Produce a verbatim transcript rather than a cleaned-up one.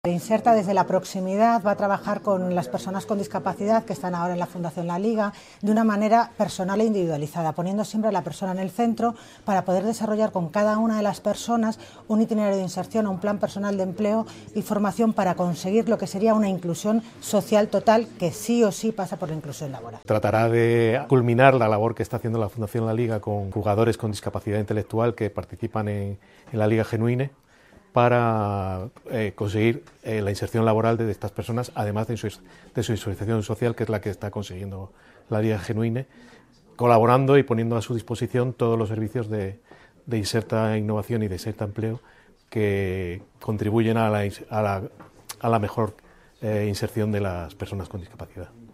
Inserta desde la proximidad va a trabajar con las personas con discapacidad que están ahora en la Fundación La Liga de una manera personal e individualizada, poniendo siempre a la persona en el centro para poder desarrollar con cada una de las personas un itinerario de inserción o un plan personal de empleo y formación para conseguir lo que sería una inclusión social total que sí o sí pasa por la inclusión laboral. Tratará de culminar la labor que está haciendo la Fundación La Liga con jugadores con discapacidad intelectual que participan en, en la Liga Genuine, para eh, conseguir eh, la inserción laboral de estas personas, además de su, de su inserción social, que es la que está consiguiendo la Liga Genuine, colaborando y poniendo a su disposición todos los servicios de, de Inserta Innovación y de Inserta Empleo que contribuyen a la, a la, a la mejor eh, inserción de las personas con discapacidad.